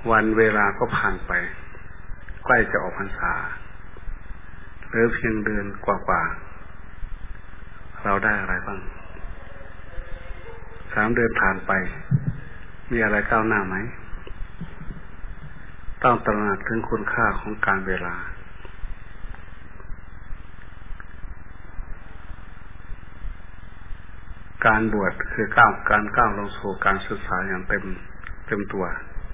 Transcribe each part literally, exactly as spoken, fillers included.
วันเวลาก็ผ่านไปใกล้จะออกพรรษาเหลือเพียงเดือนกว่าๆเราได้อะไรบ้างสามเดือนผ่านไปมีอะไรก้าวหน้าไหมต้องตระหนักถึงคุณค่าของการเวลาการบวชคือก้าวการก้าวลงสู่การศึกษาอย่างเต็มเต็มตัว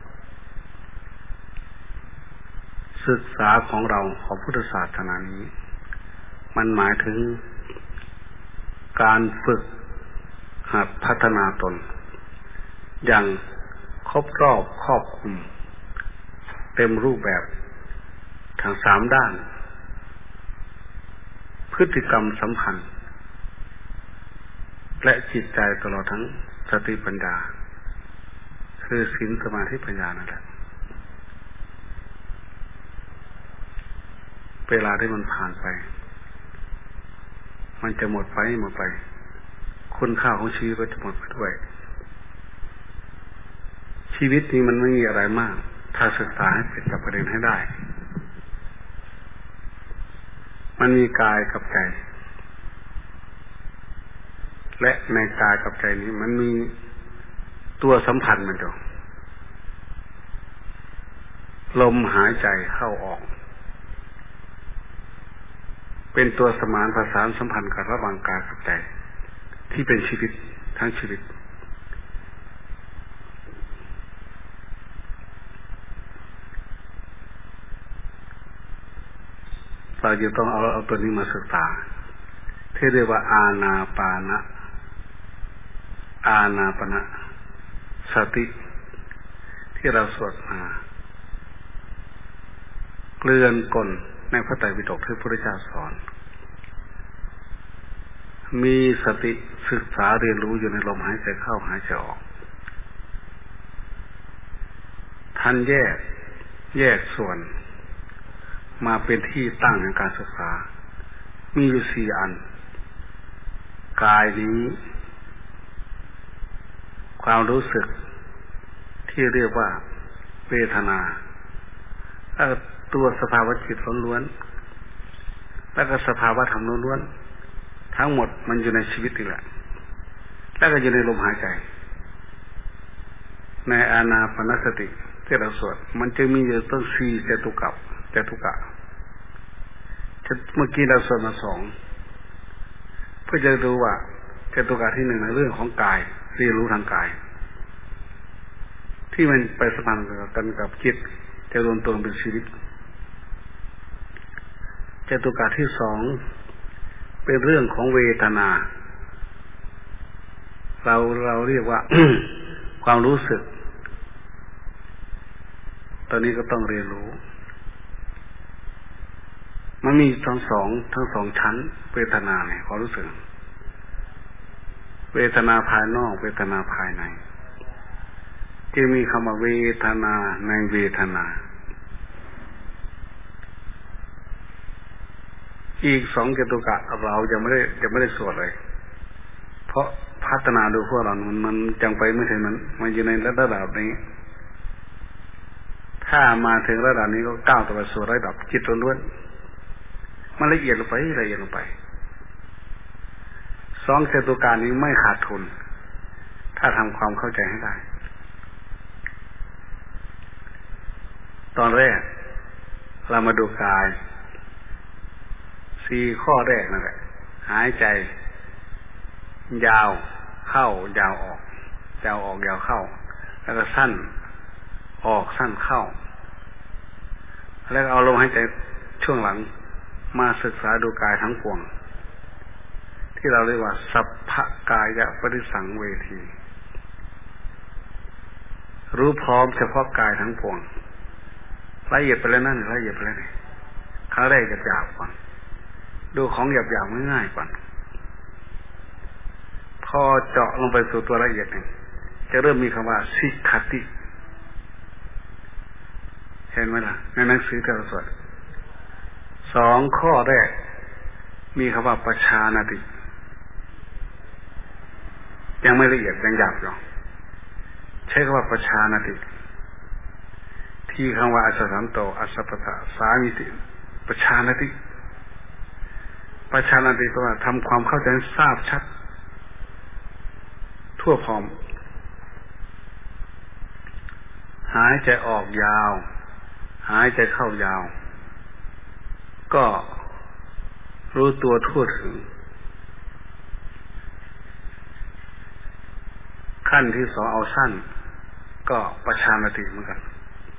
ศึกษาของเราของพุทธศาสนานี้มันหมายถึงการฝึกหัดพัฒนาตนอย่างครบรอบครอบคลุมเต็มรูปแบบทั้งสามด้านพฤติกรรมสัมพันธ์และจิตใจตลอดทั้งสติปัญญาคือศีลสมาธิปัญญานั่นแหละเวลาที่มันผ่านไปมันจะหมดไปหมดไปคุณค่าของชีวิตก็จะหมดไปด้วยชีวิตนี้มันไม่มีอะไรมากถ้าศึกษาให้เป็นจับประเด็นให้ได้มันมีกายกับใจและในกายกับใจนี้มันมีตัวสัมพันธ์มันอยู่ลมหายใจเข้าออกเป็นตัวสมานประสานสัมพันธ์กับระหว่างกายกับใจที่เป็นชีวิตทั้งชีวิตเราจะต้องเอาเอาตัวนี้มาศึกษาที่เรียกว่าอานาปานะอานาปนะสติที่เราสวดมาเกลื่อนกลในพระไตรปิฎกที่พระพุทธเจ้าสอนมีสติศึกษาเรียนรู้อยู่ในลมหายใจเข้าหายใจออกท่านแยกแยกส่วนมาเป็นที่ตั้งในการศึกษามีอยู่สี่อันกายนี้ความรู้สึกที่เรียกว่าเวทนาตัวสภาวะจิตล้วนๆแล้วก็สภาวะธรรมล้วนๆทั้งหมดมันอยู่ในชีวิตนี่แหละแล้วก็อยู่ในลมหายใจในอานาปานสติที่เราสวดมันจะมีอยู่ตั้งสี่จตุกะจตุกะเมื่อกี้เราสวดมาสองเพื่อจะดูว่าจตุกะที่หนึ่งในเรื่องของกายเรียนรู้ทางกายที่มันไปสัมพันธ์กันกับจิตจะรวมตัวเป็นชีวิตจตุกะที่สองเป็นเรื่องของเวทนาเราเราเรียกว่า ความรู้สึกตอนนี้ก็ต้องเรียนรู้มันมีทั้งสองทั้งสองชั้นเวทนาเนี่ยความรู้สึกเวทนาภายนอกเวทนาภายในจึงมีคำว่าเวทนาในเวทนาอีกสองจตุกะเรายังไม่ได้ยังไม่ได้สวดเลยเพราะพัฒนาดูพวกเรามันมันจังไปไม่ถึงนั้นมันอยู่ในระดับนี้ถ้ามาถึงระดับนี้ก็ก้าวต่อไปสู่ระดับจิตล้วนๆมันละเอียดลงไปละเอียดลงไปสองจตุกะนี้ไม่ขาดทุนถ้าทำความเข้าใจให้ได้ตอนแรกเรามาดูกายสี่ข้อแรกนั่นแหละหายใจยาวเข้ายาวออกยาวออกยาวเข้าแล้วก็สั้นออกสั้นเข้าแล้วเอาลมหายใจช่วงหลังมาศึกษาดูกายทั้งปวงที่เราเรียกว่าสัพพกายปริสังเวทีรู้พร้อมเฉพาะกายทั้งปวงละเอียดไปแล้วนั่นละเอียดไปแล้วนี่ครั้งแรกหยาบๆก่อนดูของหยาบๆง่ายๆก่อนพอเจาะลงไปสู่ตัวละเอียดหนึ่งจะเริ่มมีคำว่าสิกขติเห็นไหมล่ะในหนังสือที่เราสวดสองข้อแรกมีคำว่าปัจฉานติยังไม่ละเอียดยังหยาบอยู่ใช้คำว่าปัจฉานติที่คำว่าอัศสันโตอัศปทะสามิติประชานติประชานติแปลว่าทำความเข้าใจทราบชัดทั่วพร้อมหายใจออกยาวหายใจเข้ายาวก็รู้ตัวทั่วถึงขั้นที่สองเอาสั้นก็ประชานติเหมือนกัน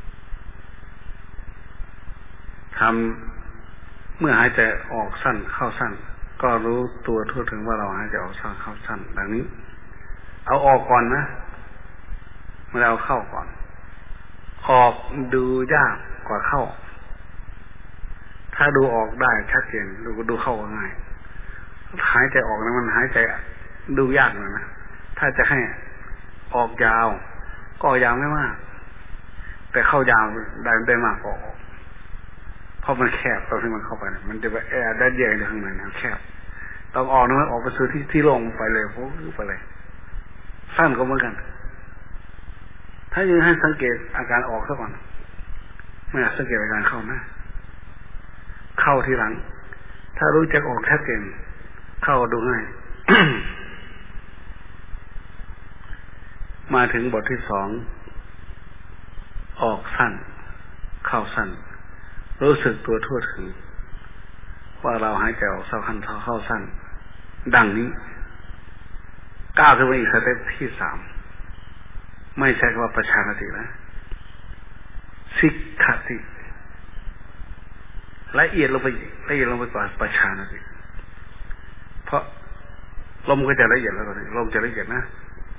ทำเมื่อหายใจออกสั้นเข้าสั้นก็รู้ตัวทั่วถึงว่าเราหายใจออกสั้นเข้าสั้นดังนี้เอาออกก่อนนะไม่ได้เอาเข้าก่อนออกดูยากกว่าเข้าถ้าดูออกได้ชัดเจนดูดูเข้าง่ายหายใจออกนะมันหายใจดูยากหน่อยนะถ้าจะให้ออกยาวก็ยาวไม่มากแต่เข้ายาวได้ได้มากกว่าออกเพราะมันแคบตอนที่มันเข้าไปมันจะไปแอร์ได้เยอะในข้างในนะแคบต้องออกนะออกไปสู่ที่ที่ลงไปเลยปุ๊บไปเลยสั้นก็เหมือนกันถ้ายังให้สังเกตอาการออกซะก่อนไม่อยากสังเกตอาการเข้านะเข้าทีหลังถ้ารู้จักออกชัดเจนเข้าดูง่าย มาถึงบทที่สองออกสั้นเข้าสั้นรู้สึกตัวทั่วถึงว่าเราหายใจออกเข้าขั้นเข้าสั้นดังนี้ก้าวขึ้นไปอีกสเต็ปที่สามไม่ใช่คำว่าประชานตินะสิกขติละเอียดลงไปละเอียดลงไปกว่าประชานติเพราะลมก็จะละเอียดแล้วตอนนี้ลมจะละเอียดนะ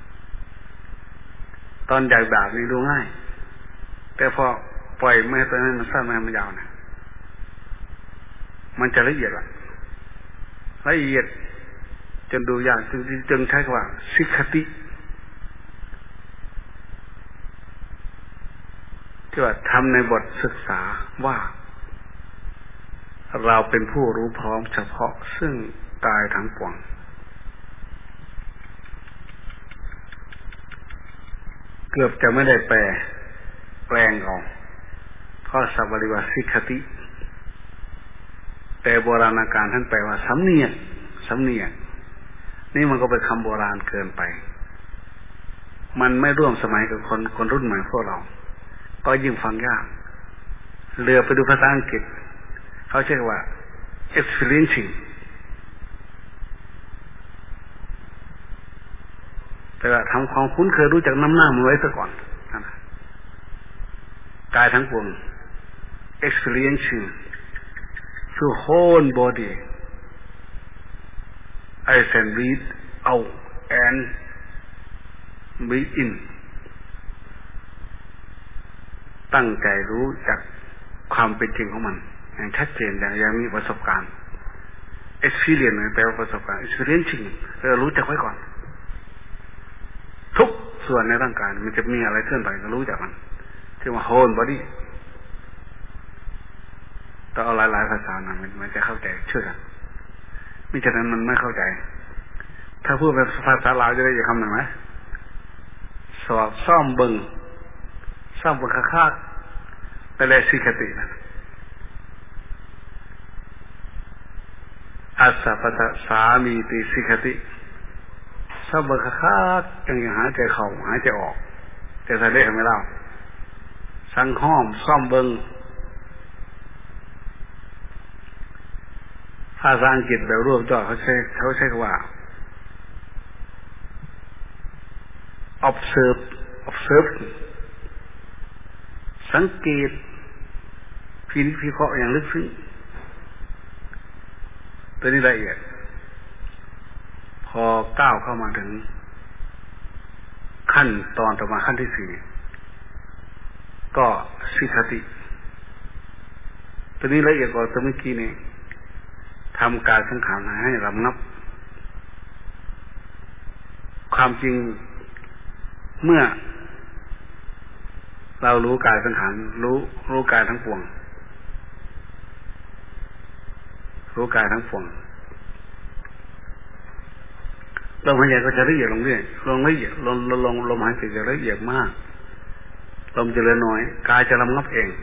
ตอนอยากดาบนี่ดูง่ายแต่พอปล่อยไม่ให้ตัวนั้นมันสั้นไม่ให้มันยาวนะมันจะละเอียดละละเอียดจนดูยากจนจนใช้คำว่าสิกขติที่ว่าทำในบทศึกษาว่าเราเป็นผู้รู้พร้อมเฉพาะซึ่งกายทั้งปวงเกือบจะไม่ได้แปลแปลงเอาเพราะสัพพะริวาสิกขติแต่โบราณการท่านแปลว่าสำเนียกสำเนียกนี่มันก็เป็นคำโบราณเกินไปมันไม่ร่วมสมัยกับคนคนรุ่นใหม่พวกเราก็ยิ่งฟังยากเรือไปดูภาษาอังกฤษเขาใช้ว่า experiencing แต่ว่าทำความคุ้นเคยรู้จักน้ำหน้ามันไว้ซะก่อนกายทั้งปวง experiencing through whole body I can breathe out and breathe in ตั้งใจรู้จักความเป็นจริงของมันอย่างชัดเจนอย่างยังมีประสบการณ์ experience แปลว่าประสบการณ์ experiencing เรารู้จักไว้ก่อนทุกส่วนในร่างกายมันจะมีอะไรเคลื่อนไหวก็รู้จักมันที่ว่า whole body ต้องเอาหลายๆภาษานะมันจะเข้าใจเชื่อกันมิฉะนั้นมันไม่เข้าใจถ้าพูดเป็นภาษาลาวจะได้ยินคำหนึ่งไหมสอบซ่อมบึงซ่อมบึงคาดแต่แลสิกขตินะอัสสะปะทะสามีติสิกขติซ่อมบึงคาดยังยังหายใจเข้าหายใจออกแต่ทะเลไม่เล่าสังห้อมซ่อมบึงภาษาอังกฤษแบบรวบยอดเขาใช้เขาใช้คำว่า observe observe สังเกตพินิจพิเคราะห์อย่างลึกซึ้งตัวนี้ละเอียดพอก้าวเข้ามาถึงขั้นตอนต่อมาขั้นที่สี่ก็สิกขติตัวนี้ละเอียดกว่าตัวเมื่อกี้นี่ทำการสังขารให้ระงับความจริงเมื่อเรารู้กายสังขารรู้รู้กายทั้งปวงรู้กายทั้งปวงลมหายใจก็จะละเอียดลงเรื่อยลงละเอียดลงลงลมหายใจจะละเอียดมากลมจะเหลือน้อยกายจะระงับเอง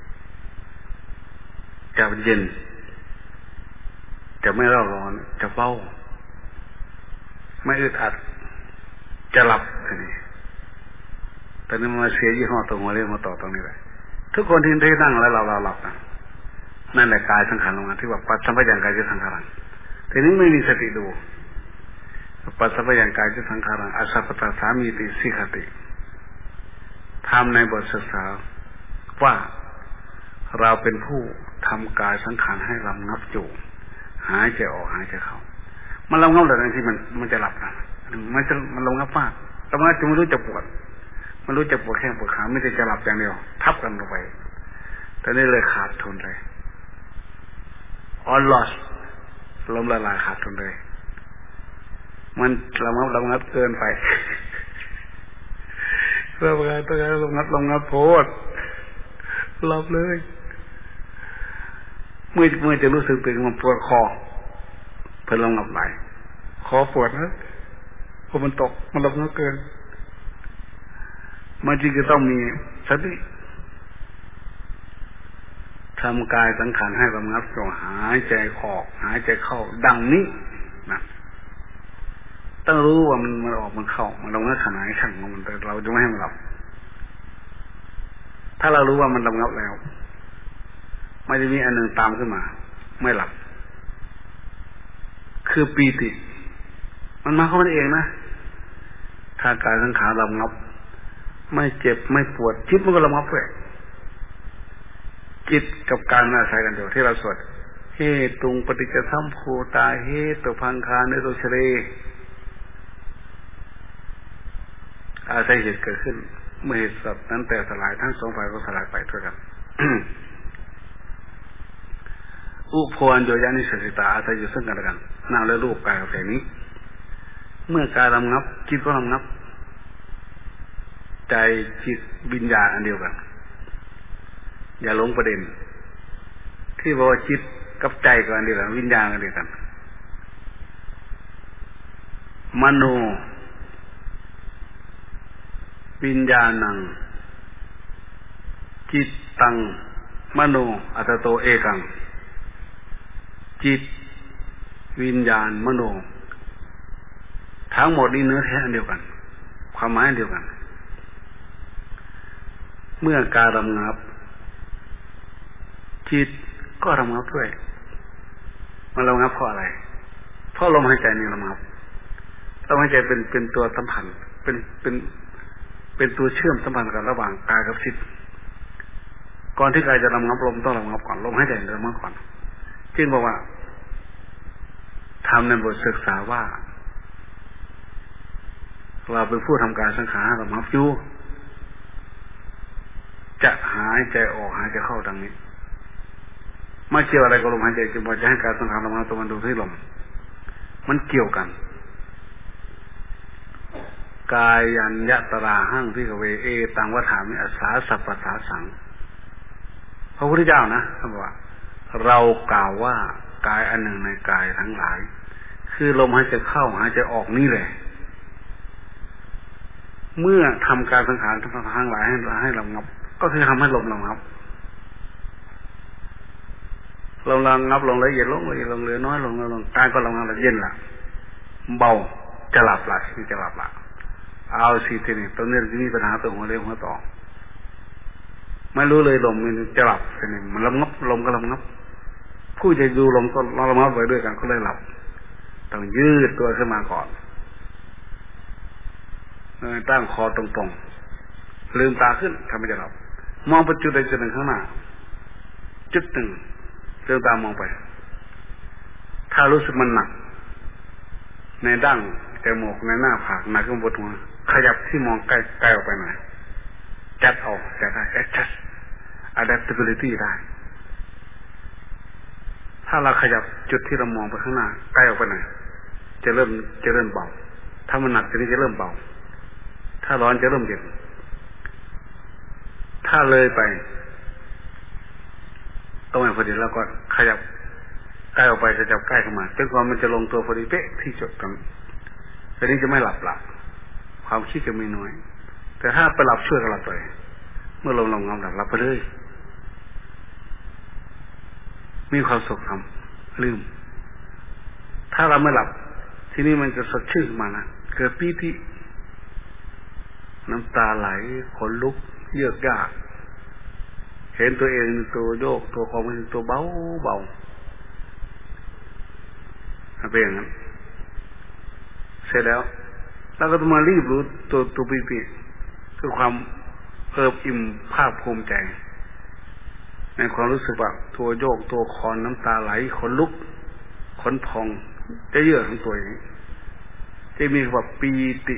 จะเย็นจะไม่ร้อนร้อนจะเบาไม่อึดอัดจะหลับทีนี้แต่นี่มาเสียยี่ห้อตัวหัวเรียกมาต่อตรงนี้เลยทุกคนที่ได้นั่งแล้วเราเราหลับนะนั่นแหละกายสังขารลงมาที่ว่าปัจจัยอย่างกายจะสังขารทีนี้ไม่มีสติดูปัจจัยอย่างกายจะสังขารอาสัพพตสามีติสิกขติทำในบทศึกษาว่าเราเป็นผู้ทำกายสังขารให้ระงับอยู่หายใจออกหายใจเข้ามันระงับแต่ที่มันมันจะหลับนะมันจะมันระงับมากระงับจนไม่รู้จะปวดมันรู้จะปวดแข้งปวดขาไม่ได้จะหลับอย่างเดียวทับกันลงไปแต่นี่เลยขาดทุนเลยออลลอสลมละลายขาดทุนเลยมันระงับระงับเกินไปเรื่องการต้องการระงับระงับโพดหลับเลยเมื่อเมื่อจะรู้สึกตื่นมันปวดคอเพิ่นระงับไหลคอปวดนะเพราะมันตกมันระงับเกินมันจึงจะต้องมีสติทำกายสังขารให้ระงับจงหายใจออกหายใจเข้าดังนี้นะต้องรู้ว่ามันมันออกมันเข้ามันระงับขนาดไหนช่างมันแต่เราจะไม่ให้มันหลับถ้าเรารู้ว่ามันระงับแล้วไม่จะมีอันหนึ่งตามขึ้นมาไม่หลับคือปีติมันมาเข้ามันเองนะถ้ากายสังขารระงับไม่เจ็บไม่ปวดจิตมันก็ระงับด้วยจิตกับการอาศัยกันอยู่ที่เราสวดเฮตุงปฏิจจสัมโพตาเหตุพังคาเนโรชเรอาศัยเหตุเกิดขึ้นเมื่อเหตุสัตว์นั้นแต่สลายทั้งสองฝ่ายก็สลายไปด้วยกัน อุปโภคโยยานิสสิตาอาศัยอยู่ซึ่งกันและกันนามและรูปกายกับใจนี้เมื่อกายระงับจิตก็ระงับใจจิตวิญญาณอันเดียวกันอย่าหลงประเด็นที่บอกว่าจิตกับใจก็อันเดียวกันวิญญาณอันเดียวกันมโนวิญญาณังจิตตังมโนอัตโตเอกังจิตวิญญาณมโนทั้งหมดนี้เนื้อแท้อันเดียวกันความหมายอันเดียวกันเมื่อการระงับจิตก็ระงับด้วยมันระงับเพราะอะไรเพราะลมหายใจนี่ระงับลมหายใจเป็นเป็นตัวสัมพันธ์เป็นเป็นเป็นตัวเชื่อมสัมพันธ์กันระหว่างกายกับจิตก่อนที่กายจะระงับลมต้องระงับก่อนลมหายใจระงับก่อนจึงบอกว่าทำในบทศึกษาว่าเราเป็นผู้ทำการสังขารระงับอยู่จะหายใจออกหายใจเข้าดังนี้ไม่เกี่ยวอะไรกับลมหายใจจึงบอกจะให้การสังขารระงับตัวมันดูที่ลมมันเกี่ยวกันกายัญญตราหั่งพิกเวเอตังวถามิอาสาสัพพสาสังพระพุทธเจ้านะท่านบอกว่าเรากล่าวว่ากายอันหนึ่งในกายทั้งหลายคือลมหายใจเข้าหายใจออกนี่แหละเมื่อทำการสังขารทั้งหลายให้ให้ระงับก็คือทำให้ลมระงับลมระงับลงละเอียดลงละเอียดลงเหลือน้อยลงลงกายก็ระงับละเย็นละเบาจะหลับละที่จะหลับละเอาสิทีนี้ตรงนี้จะมีปัญหาตัวหัวเรียวหัวต่อไม่รู้เลยลมมันจะหลับทีนี้มันระงับลมก็ระงับผู้จะดูลมก็ระงับไปด้วยกันก็เลยหลับต้องยืดตัวขึ้นมาก่อนตั้งคอตรงๆลืมตาขึ้นทำให้จะหลับมองไปจุดใดจุดหนึ่งข้างหน้าจุดหนึ่งลืมตามองไปถ้ารู้สึกมันหนักในดั้งจมูกในหน้าผากหนักขึ้นบนหัวขยับที่มองใกล้ใกล้ออกไปหน่อยจัดออกจัดได้ adjust adaptability ได้ถ้าเราขยับจุดที่เรามองไปข้างหน้าใกล้ออกไปหน่อยจะเริ่มจะเริ่มเบาถ้ามันหนักทีนี้จะเริ่มเบาถ้าร้อนจะเริ่มเย็นถ้าเลยไปตรงไหนพอดีแล้วก็ขยับใกล้ออกไปจะจับใกล้เข้ามาจนกว่ามันจะลงตัวพอดีเป๊ะที่จุดตรงทีนี้จะไม่หลับหลับความคิดจะมีน้อยแต่ถ้าไปหลับช่วยกับหลับไปเมื่อลมลงงำหลับหลับไปเลยมีความสุขทำลืมถ้าเราไม่หลับทีนี้มันจะสดชื่นมานะเกิดปีติน้ำตาไหลขนลุกเยือกยากเห็นตัวเองตัวโยกตัวของมันตัวเบาเบาเป็นอย่างนั้นเสร็จแล้วเราก็ต้องมารีบรู้ตัวตัวปีติคือความเอิบอิ่มภาคภูมิใจในความรู้สึกว่าตัวโยกตัวคอนน้ำตาไหลขนลุกขนพองจะเยื่อของตัวเองจะมีแบบปีติ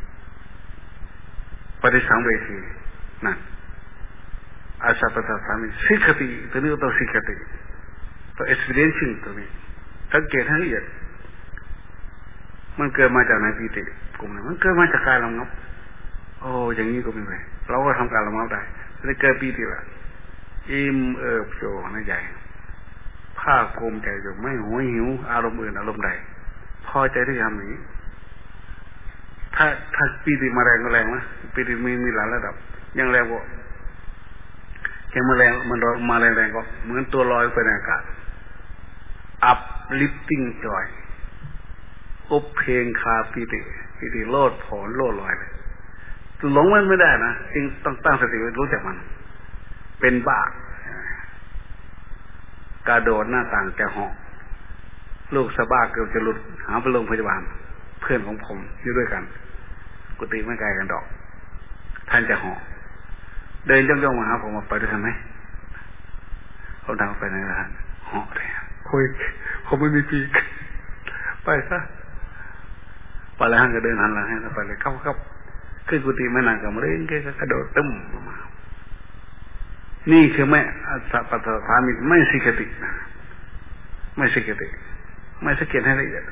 ปฏิสังเวทีนั่นอาชาปัสสามิสิกติตัวนี้ต้องสิกติตัว experiencing ตัวนี้สังเกตให้ละเอียดมันเกิดมาจากไหนปีติกลุ่มไหนมันเกิดมาจากการระงับโอ้อย่างนี้ก็มีไปเราก็ทำการระงับได้เลยเกิดปีติละอิ่มเอิบโชในใจภาคภูมิใจอยู่ไม่หวยหิวอารมณ์อื่นอารมณ์ใดพอใจที่ทำอย่างนี้ถ้าถ้าปีติมาแรงก็แรงนะปีติมีมีหลายระดับยังแรงกว่ายังมาแรงมันมาแรงแรงก็เหมือนตัวลอยไปในอากาศ uplifting joy อบเพลงคาปีติปีติโลดผลโลดลอยเลยหลงมันไม่ได้นะจริงต้องตั้งสติรู้จักมันเป็นบ้ากระโดดหน้าต่างจะเหาะลูกสะบ้าเกือบจะหลุดหาไปโรงพยาบาลเพื่อนของผมอยู่ด้วยกันกุฏิไม่ไกลกันดอกท่านจะเหาะเดินย่องๆมาหาผมมาไปด้วยกันไหมเขาดังไปไหนล่ะท่านเหาะเลยคุยผมไม่มีปีกไปซะไปแล้วท่านก็เดินหันหลังให้เราไปเลยเข้าครับขึ้นกุฏิไม่นานก็มาเล่นแกก็กระโดดตึ้มมานี่คือไม่สัพพะสามิไม่สิกตินะไม่สิกติไม่สังเกตให้ละเอียด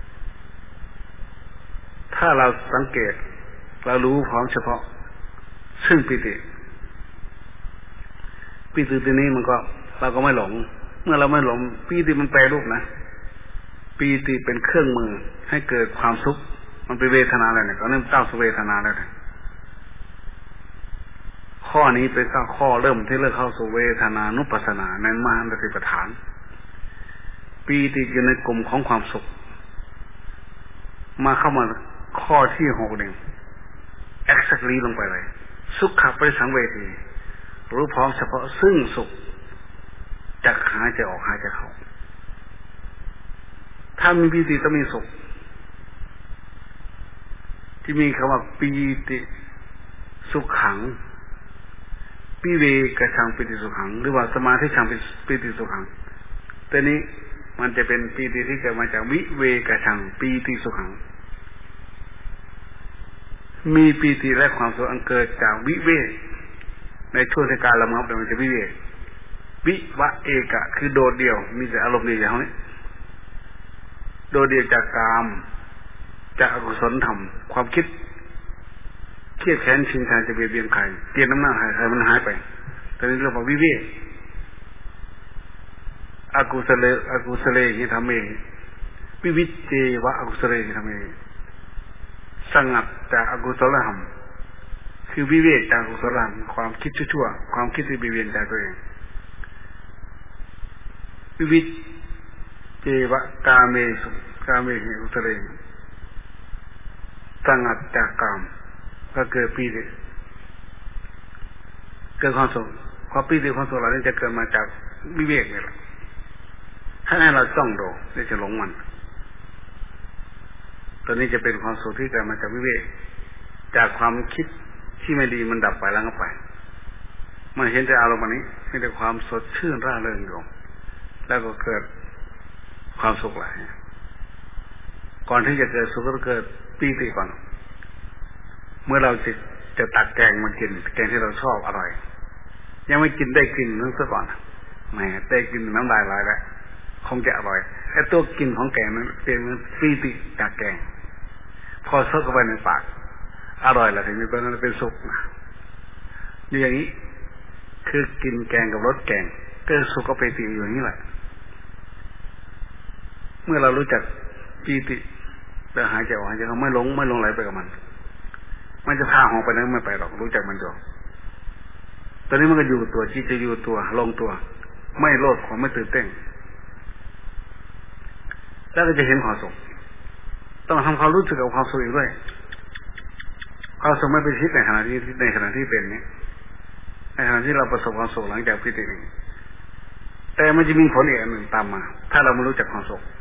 ถ้าเราสังเกตเรารู้พร้อมเฉพาะซึ่งปิติปิติตัวนี้มันก็เราก็ไม่หลงเมื่อเราไม่หลงปิติมันแปรรูปนะปิติเป็นเครื่องมือให้เกิดความสุขมันเป็นเวทนาอะไรเนี่ยก็เริ่มก้าวสู่เวทนาแล้วนะข้อนี้เป็นข้อเริ่มที่เริ่มเข้าสู่เวทนานุปัสสนาในมหาสติปัฏฐานปีติอยู่ในกลุ่มของความสุขมาเข้ามาข้อที่หกหนึ่ง exactly ลงไปเลยสุขขับไปสังเวทีรู้พร้อมเฉพาะซึ่งสุขจากหายใจออกหายใจเข้าถ้ามีปีติต้องมีสุขที่มีคำว่าปีติสุขขังปีเวกชังปีติสุขังหรือว่าสมาธิชังปีติสุขังแต่นี้มันจะเป็นปีติที่เกิดมาจากวิเวกชังปีติสุขังมีปีติและความสุขอันเกิดจากวิเวกในช่วงการละเมอมันจะวิเวกวิวะเอกะคือโดดเดี่ยวมีแต่อารมณ์เดียวอย่างนี้โดดเดี่ยวจากกามจากอกุศลธรรมความคิดเครียดแค้นชิงชังจะเบียดเบียนใครเกลียดน้ำหน้าใครใครมันหายไปตอนนี้เราบอกวิเวกอกุศลอกุศลที่ทำเองวิวิจเจวะอกุศลที่ทำเองสงัดจากอกุศลธรรมคือวิเวกจากอกุศลธรรมความคิดชั่วๆความคิดที่เบียดเบียนใจตัวเองวิวิจเจวะกาเมสุกาเมหิอุตเรสงัดจากกามก็เกิดปีติเกิดความสุขความปีติความสุขเหล่านี้จะเกิดมาจากวิเวกนี่แหละถ้าให้เราจ้องดูนี่จะหลงมันตอนนี้จะเป็นความสุขที่เกิดมาจากวิเวกจากความคิดที่ไม่ดีมันดับไปแล้วก็ไปมันเห็นแต่อารมณ์นี้มีแต่ความสดชื่นร่าเริงอยู่แล้วก็เกิดความสุขหลายก่อนที่จะเกิดสุขก็เกิดปีติก่อนเมื่อเราจะจะตักแกงมากินแกงที่เราชอบอร่อยยังไม่กินได้กินนึกซะก่อนแหมได้กินน้ำลายไหลแล้วคงจะอร่อยไอ้ตัวกินของแกงนั้นเป็นปีติจากแกงพอซดเข้าไปในปากอร่อยแล้วถึงตอนนั้นเป็นสุขนะอย่างนี้คือกินแกงกับรสแกงก็สุขก็ไปติอยู่อย่างนี้แหละเมื่อเรารู้จักปีติแล้วหายใจออกหายใจเข้าไม่หลงไม่หลงไหลไปกับมันมันจะพาหองไปนั้นไม่ไปหรอกรู้จักมันอยู่ตอนนี้มันก็อยู่ตัวจิตจะอยู่ตัวลงตัวไม่โลภของไม่ตื่นเต้นแล้วก็จะเห็นความสุขต้องทำความรู้สึกกับความสุขอีกด้วยความสุขไม่เป็นทิศในขณะที่ในขณะที่เป็นนี้ในขณะที่เราประสบความสุขหลังจากพิธีนี้แต่มันจะมีผลอีกอันหนึ่งตามมาถ้าเราไม่รู้จักความสุข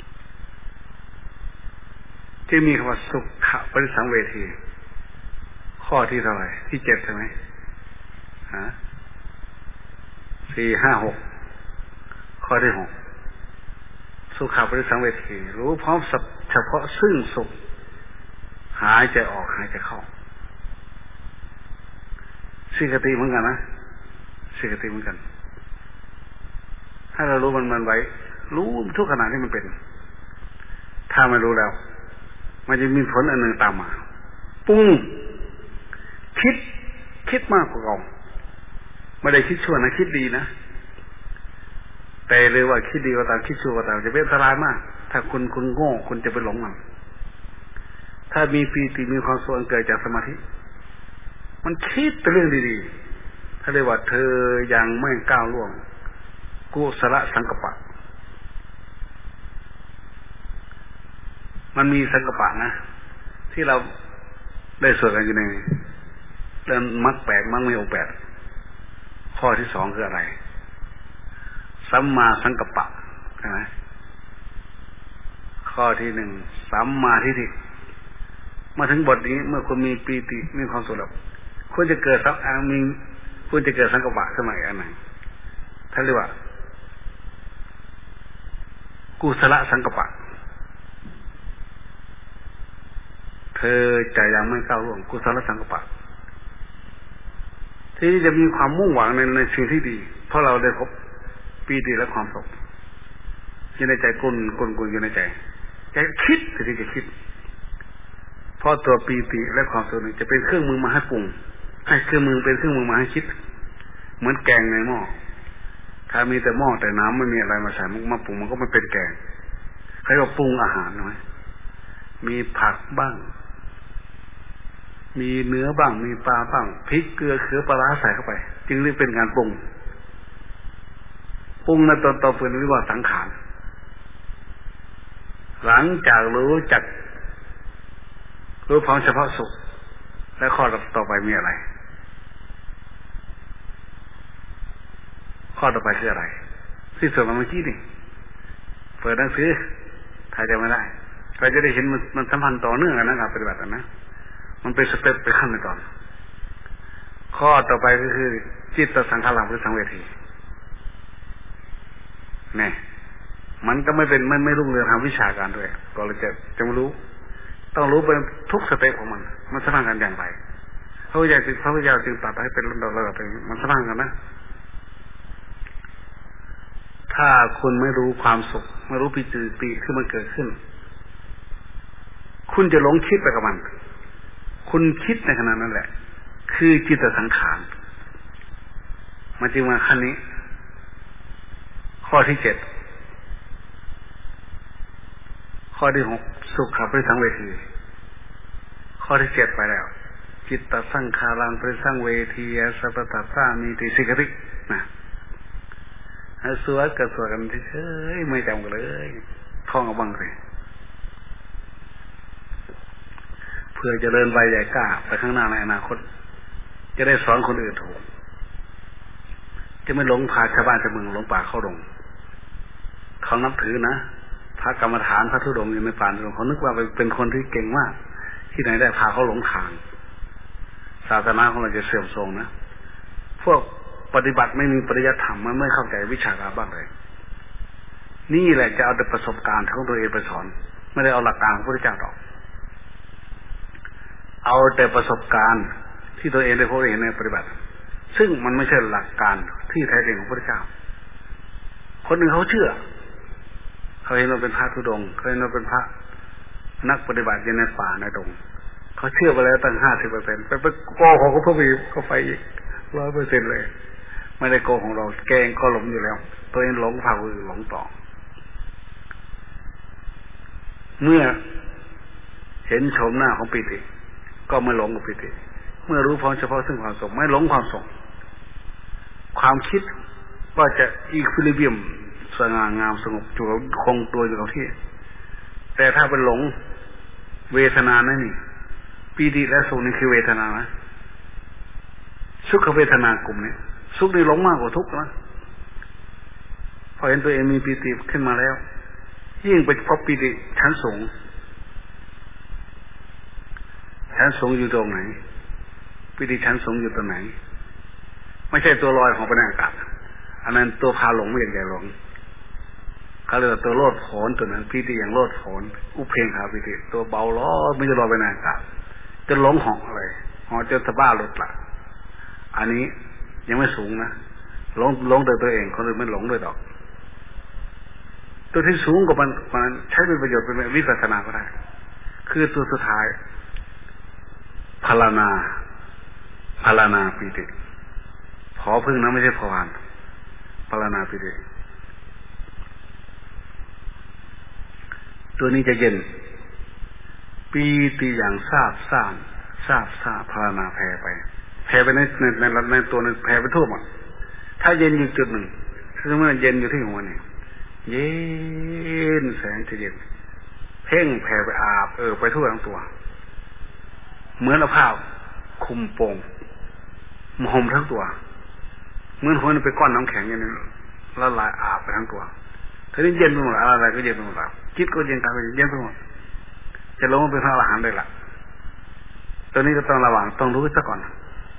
ที่มีคำว่าสุขะปริสังเวทีข้อที่เท่าไหร่ที่เจ็ดใช่ไหมฮะสี่ห้าหกข้อที่หกสุขะปริสังเวทีรู้พร้อมสับเฉพาะซึ่งสุขหายใจออกหายใจเข้าสิกติเหมือนกันนะสิกติเหมือนกันถ้าเรารู้มันมันไว้รู้ทุกขณะที่มันเป็นถ้าไม่รู้แล้วมันจะมีผลอันหนึ่งตามมาปรุงคิดคิดมากกว่าเราไม่ได้คิดชั่วนะคิดดีนะแต่เลยว่าคิดดีก็ตามคิดชั่วก็ตามจะเป็นอันตรายมากถ้าคุณคุณโง่คุณจะไปหลงมันถ้ามีปีติมีความสุขเกิดจากสมาธิมันคิดแต่เรื่องดีๆถ้าเรียกว่าเธอยังไม่ก้าวล่วงกุศลสังกัปปะมันมีสังกัปปะนะที่เราได้สวดกันอยู่ในเรื่องมรรคแปดมรรคมีองค์แปดข้อที่สองคืออะไรสัมมาสังกัปปะใช่ไหมข้อที่หนึ่งสัมมาทิฏฐิมาถึงบทนี้เมื่อคุณมีปีติมีความสุขแล้วคุณจะเกิดสักอันมีคุณจะเกิดสังกัปปะขึ้นมาอีกอันหนึ่งท่านเรียกว่ากุศลสังกัปปะเธอใจยังไม่ก้าวล่วงกุศลสังกัปปะที่จะมีความมุ่งหวังในในสิ่งที่ดีเพราะเราได้พบปีติและความสุขอยู่ในใจกุนกุนกุนอยู่ในใจใจคิดที่จะคิดเพราะตัวปีติและความสุขนี้จะเป็นเครื่องมือมาให้ปรุงให้เครื่องมือเป็นเครื่องมือมาให้คิดเหมือนแกงในหม้อถ้ามีแต่หม้อแต่น้ำไม่มีอะไรมาใส่มันมาปรุงมันก็ไม่เป็นแกงใครก็ปรุงอาหารน้อยมีผักบ้างมีเนื้อบ้างมีปลาบ้างพริกเกลือเขือปลาร้าใส่เข้าไปจึงเรียกเป็นการปรุงปรุงในตอนต่อไปเรียกว่าสังขารหลังจากรู้จักรู้พร้อมเฉพาะสุขและข้อต่อไปมีอะไรข้อต่อไปคืออะไรที่ส่วนมาเมื่อกี้นี่เปิดหนังสือถ่ายจะไม่ได้เราจะได้เห็นมันมันสัมพันธ์ต่อเนื่องกันนะครับปฏิบัตินะมันเป็นสเต็ปไปขั้นไปตอนข้อต่อไปก็คือจิตตสังขารหรือสังเวทีเนี่ยมันก็ไม่เป็นไม่ไม่รุ่งเรืองทางวิชาการด้วยก็เลยจะจะไม่รู้ต้องรู้เป็นทุกสเต็ปของมันมันสัมพันธ์กันอย่างไรพระวิญญาณจึงพระวิญญาณจึงตัดให้เป็นระดับระดับไปมันสัมพันธ์กันนะถ้าคุณไม่รู้ความสุขไม่รู้ปีติปีที่มันเกิดขึ้นคุณจะหลงคิดไปกับมันคุณคิดในขณะนั้นแหละคือจิตสังขารมันจึงมาขั้นนี้ข้อที่เจ็ดข้อที่หกสุขปริสังเวทีข้อที่เจ็ดไปแล้วจิตตสังขารังปริสังเวทีสัพพตัสสามีติสิกตินะสวดกับสวดกันเฉยๆไม่จำกันเลยท่องเอาบ้างเลยเพื่อจะเดินไปใหญ่กล้าไปข้างหน้าในอนาคตจะได้สอนคนอื่นถูกจะไม่หลงพาชาวบ้านชาวเมืองหลงป่าเข้าดงเขานับถือนะพระกรรมฐานพระธุดงค์อยู่ในป่าเขานึกว่าเป็นคนที่เก่งมากที่ไหนได้พาเขาหลงทางศาสนาของเราจะเสื่อมโทรมนะพวกปฏิบัติไม่มีปริยัติธรรมมันไม่เข้าใจวิชาการบ้างเลยนี่แหละจะเอาแต่ประสบการณ์ของตัวเองไปสอนไม่ได้เอาหลักการของพระพุทธเจ้าหรอกเอาแต่ประสบการณ์ที่ตัวเองได้พบเห็นในปฏิบัติซึ่งมันไม่ใช่หลักการที่แท้จริงของพระพุทธเจ้าคนหนึ่งเขาเชื่อเขาเห็นเราเป็นพระธุดงค์เขาเห็นเราเป็นพระนักปฏิบัติอยู่ในป่าในดงเขาเชื่อไปแล้วตั้งห้าสิบเปอร์เซ็นต์ไปไปโกหกเขาเพิ่มอีกเขาไปอีกร้อยเปอร์เซ็นต์เลยไม่ได้โกของเราแกงก็หลงอยู่แล้วตัวเองหลงพาคนอื่นหลงต่อเมื่อเห็นชมหน้าของปิติก็ไม่หลงกับปิติเมื่อรู้พร้อมเฉพาะซึ่งความสุขไม่หลงความสุขความคิดก็จะอีควิลิเบียมสง่างามสงบอยู่คงตัวอยู่กับที่แต่ถ้าเป็นหลงเวทนานั่นนี่ปีติและสุขนี่คือเวทนานะสุขเวทนากลุ่มนี้สุขนี่หลงมากกว่าทุกข์นะพอเห็นตัวเองมีปีติขึ้นมาแล้วยิ่งไปพบปีติชั้นสูงชั้นสูงอยู่ตรงไหนปีติชั้นสูงอยู่ตรงไหนไม่ใช่ตัวลอยของไปในอากาศอันนั้นตัวพาหลงไม่อย่างใหญ่หลงเขาเรียกว่าตัวโลดโผนตัวนั้นปีติอย่างโลดโผนอุเพงคาปีติตัวเบาล้อไม่จะลอยไปในอากาศจะหลงหอกอะไรหอกจะสะบ้าหลุดละอันนี้ยังไม่สูงนะหลงหลงแต่ตัวเองคนอื่นไม่หลงด้วยดอกตัวที่สูงกว่ามันมันใช้เป็นประโยชน์เป็นวิปัสสนาก็ได้คือตัวสุดท้ายพลานาพลานาปีติพอพึ่งนะไม่ใช่พวานพลานาปีติตัวนี้จะเย็นปีติอย่างทราบซ่านทราบซ่าพลานาแผ่ไปแผ่ไปในในในในตัวนึงแผ่ไปทั่วหมดถ้าเย็นอยู่จุดหนึ่งคือเมื่อเย็นอยู่ที่หัวนี่เย็นแสงจะเย็นเพ่งแผ่ไปอาบเออไปทั่วทั้งตัวเหมือนเอาผ้าคุมโปงมห่มทั้งตัวเหมือนหัวนี่ไปก้อนน้ำแข็งอย่างนี้ละลายอาบไปทั้งตัวทีนี้เย็นไปหมดอะไรก็เย็นไปหมดแล้วคิดก็เย็นกายก็เย็นไปหมดจะลงมาเป็นพระอรหันต์ได้ละตัวนี้ก็ต้องระวังต้องรู้ซะก่อน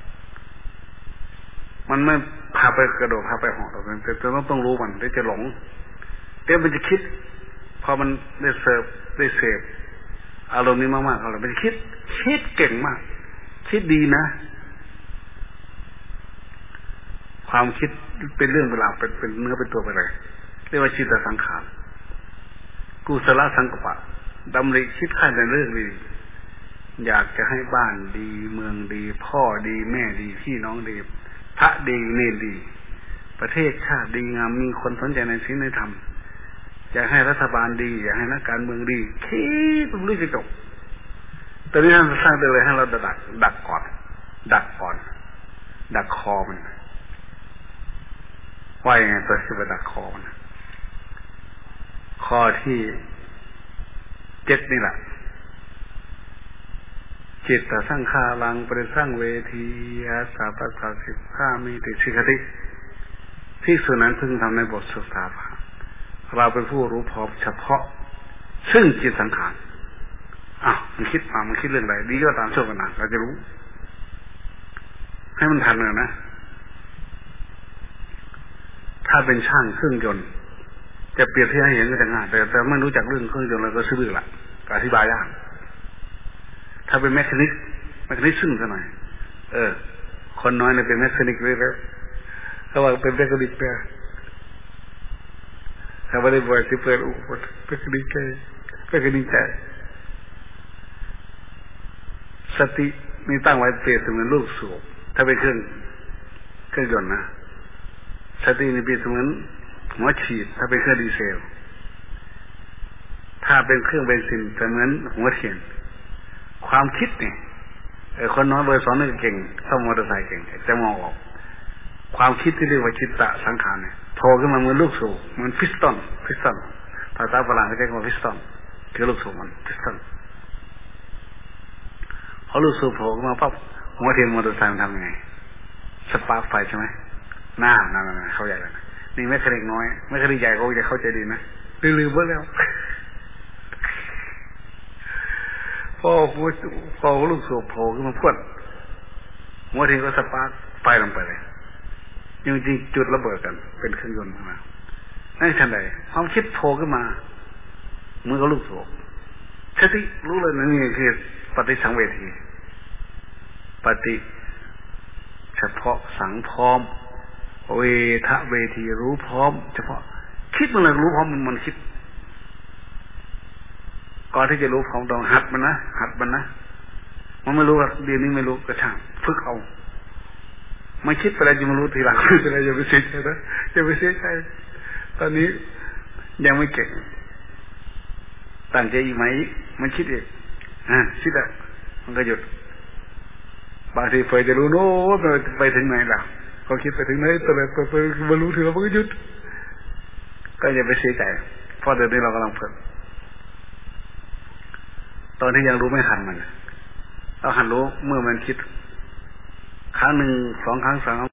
มันไม่พาไปกระโดดพาไปหอกแต่จะต้องต้องรู้มันได้จะหลงเดี๋ยวมันจะคิดพอมันได้เสิร์ฟได้เสพอารมณ์นี้มากๆเรามันจะคิดคิดเก่งมากคิดดีนะความคิดเป็นเรื่องเวลาเป็นเป็นเนื้อเป็นตัวไปเลยเรียกว่าจิตสังขารกุศลสังกัปปะดำริคิดขั้นในเรื่องดีอยากจะให้บ้านดีเมืองดีพ่อดีแม่ดีพี่น้องดีพระดีเนรดีประเทศชาติดีงามมีคนสนใจในศีลในธรรมอยากให้รัฐบาลดีอยากให้นักการเมืองดีคิดตรงนี้จะจบตอนนี้ท่านสร้างเดินเลยให้เราดักดักก่อนดักก่อนดักคอมันว่ายังไงตัวที่ไปดักคอมันข้อที่เจ็ดนี่แหละจิตตสร้างคาลังปริสร้างเวทีอาสาปัสสาสิบห้ามีติสิกติที่ส่วนนั้นเพิ่งทำในบทศึกษาเราเป็นผู้รู้พร้อมเฉพาะซึ่งจิตสังขารอ้าวมันคิดมามันคิดเรื่องอะไรดีก็ตามช่วงกันนะเราจะรู้ให้มันทันเลยนะถ้าเป็นช่างเครื่องยนต์จะเปรียบเทียบให้เห็นก็จะง่ายแต่แต่ไม่รู้จักเรื่องเครื่องยนต์เราก็ซื่อละก็อธิบายยากถ้าเป็นแมคานิกแมคานิกซึ่งซะหน่อยเออคนน้อยเนี่ยเป็นแมคานิกเลยแล้วเขาว่าเป็นแมคานิกเนี่ยถ้าไม่ได้บวชที่เปิดอุปถัมภ์แมคานิกแก่แมคานิกแก่สตินี่ตั้งไว้เปรียบเสมือนลูกสูบถ้าเป็นเครื่องเครื่องยนต์นะสตินี่เปรียบเสมือนหัวฉีดถ้าเป็นเครื่องดีเซลถ้าเป็นเครื่องเบนซินเสมือนหัวเทียนความคิดเนี่ยคนน้อยเบอร์สองนี่เก่งซ่อมมอเตอร์ไซค์เก่งจะมองออกความคิดที่เรียกว่าจิตตะสังขารเนี่ยโผล่ขึ้นมาเหมือนลูกสูบเหมือนพิสตอนพิสตอนภาษาฝรั่งเขาเรียกว่าพิสตอนคือลูกสูบมันพิสตอนพอลูกสูบโผล่ขึ้นมาปั๊บหัวเทียนมอเตอร์ไซค์มันทำยังไงสปาร์คไฟใช่ไหมหน้านั่นๆเขาใหญ่เลยนี่แมคานิกน้อยแมคานิกใหญ่เขาจะเข้าใจดีนะลืมๆไปแล้วพอหัวพอลูกสูบโผล่ขึ้นมาพ่นหัวเทียนก็สปาร์คไฟลงไปเลยจริงๆจุดระเบิดกันเป็นเครื่องยนต์ขึ้นมานั่นทันใดความคิดโผล่ขึ้นมาเมื่อเขาลูกสูบสติรู้เลยนะนี่คือปฏิสังเวทีปฏิเฉพาะสังพร้อมเวทะเวทีรู้พร้อมเฉพาะคิดมันเลยรู้พร้อมมันมันคิดก่อนที่จะรู้พร้อมต้องหัดมันนะหัดมันนะมันไม่รู้ว่าเดี๋ยวนี้ไม่รู้กระช่างฝึกเอาไม่คิดไปแล้วจะมารู้ทีหลังคิดไปแล้วอย่าไปเสียใจนะอย่าไปเสียใจตอนนี้ยังไม่เก่งตั้งใจอีกไหมมันคิดอีกอ่าคิดอ่ะมันก็หยุดบางทีเผยจะรู้โน้ตไปถึงไหนล่ะเขาคิดไปถึงไหนแต่ละตัวบรรลุถึงแล้วมันก็หยุดก็อย่าไปเสียใจเพราะเดี๋ยวนี้เรากำลังเพิ่มตอนที่ยังรู้ไม่ทันมันเราหันรู้เมื่อมันคิดครั้งหนึ่งสองครั้งสาม